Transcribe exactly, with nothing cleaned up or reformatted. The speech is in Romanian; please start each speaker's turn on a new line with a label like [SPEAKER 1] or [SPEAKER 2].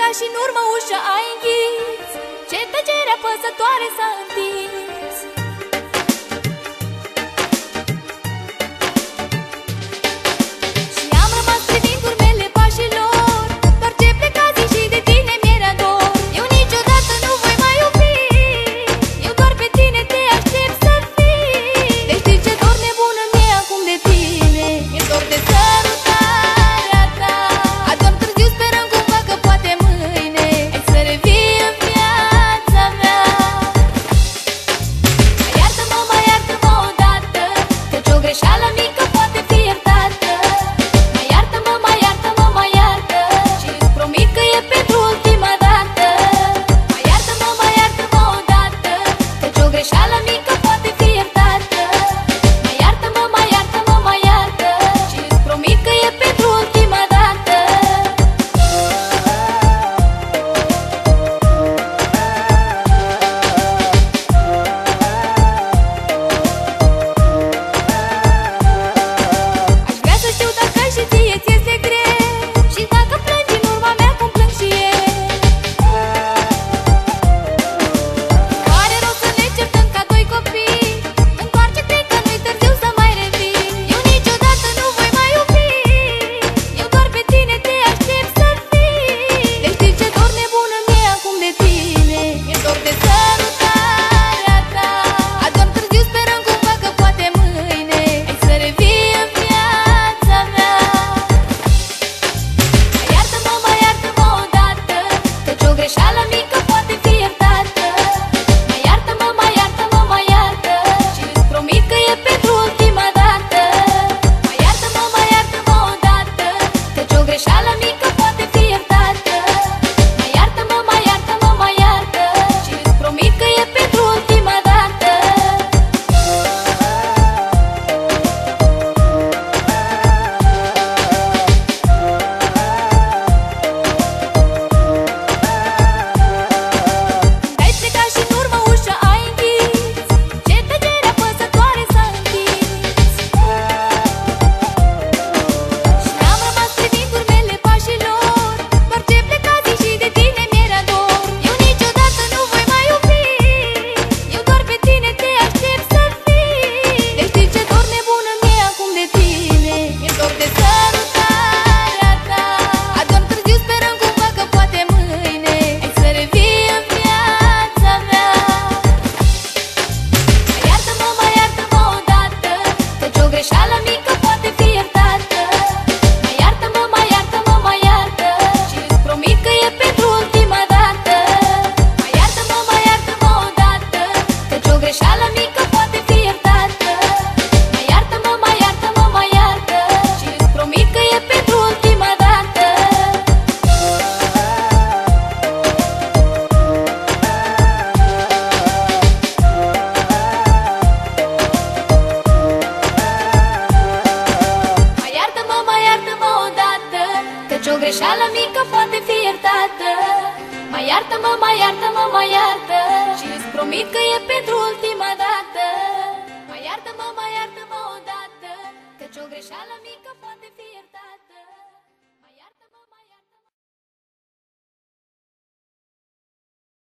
[SPEAKER 1] ca și în urmă ușa ai închis, ce tăcere apăsătoare s-a întins. Și am rămas privind urmele pașilor, doar ce pleca zi și de tine mi-era dor. Eu niciodată nu voi mai iubi, eu doar pe tine te aștept să fii. Deci știi ce dor nebună mi-e acum de tine, mi-e dor de sărutarea ta. Adorm târziu, sperăm cumva că poate mâine ai să revii în viața mea. Mai iartă-mă, mai iartă-mă odată, căci o greșeală mică poate fi iertată. Mai iartă-mă, mai iartă-mă, mai iartă, și îți promit că e pentru ultima dată. Mai iartă-mă, mai iartă-mă odată, căci o greșeală mică poate fi iertată. Mai iartă-mă, mai iartă-mă, mai iartă, și îți promit că e pentru ultima dată. Aș vrea să știu dacă și ție ți-este greu, și dacă plângi în urma mea cum plâng și eu. Pare rău să ne certăm ca doi copii, întoarce-te că nu-i târziu să mai revii. Eu niciodată nu voi mai iubi, eu doar pe tine te aștept să fii. Deci știi ce dor nebună mi-e acum de tine, mi-e dor de sărutarea ta. Adorm târziu, sperăm cumva că poate mâine ai să revii în viața mea. Mai iartă-mă, mai iartă-mă odată, căci o greșeală mică poate fi iertată. Mai iartă-mă, mai iartă-mă, mai iartă, și îți promit că e pentru ultima dată. Mai iartă-mă, mai iartă-mă odată, căci o greșeală mică poate fi iertată. Mai iartă-mă, mai iartă-mă, mai iartă, și îți promit că e pentru ultima dată. Ai plecat și în urmă ușa ai închis, ce tăcere apăsătoare s-a întins. Și am rămas privind urmele pașilor, doar ce pleca zi și de tine mi-era dor. Eu niciodată nu voi mai iubi, eu doar pe tine te aștept să fii. Deci știi ce dor nebună mi-e acum de tine, mi-e dor de sărutarea ta. Adorm târziu, sperăm cumva că poate mâine ai să revii în viața mea. Mai iartă-mă, mai iartă-mă odată, căci o greșeală mică poate fi iertată. Mai iartă-mă, mai iartă-mă, mai iartă, și îți promit că e pentru ultima dată. Mai iartă-mă, mai iartă-mă odată, căci o greșeală mică poate fi iertată. Mai iartă-mă, mai iartă-mă, mai iartă, și îți promit că e pentru ultima dată. Mai iartă-mă, mai iartă-mă odată, căci o greșeală mică poate fi iertată. Mai iartă-mă, mai iartă-mă, mai iartă, și îți promit că e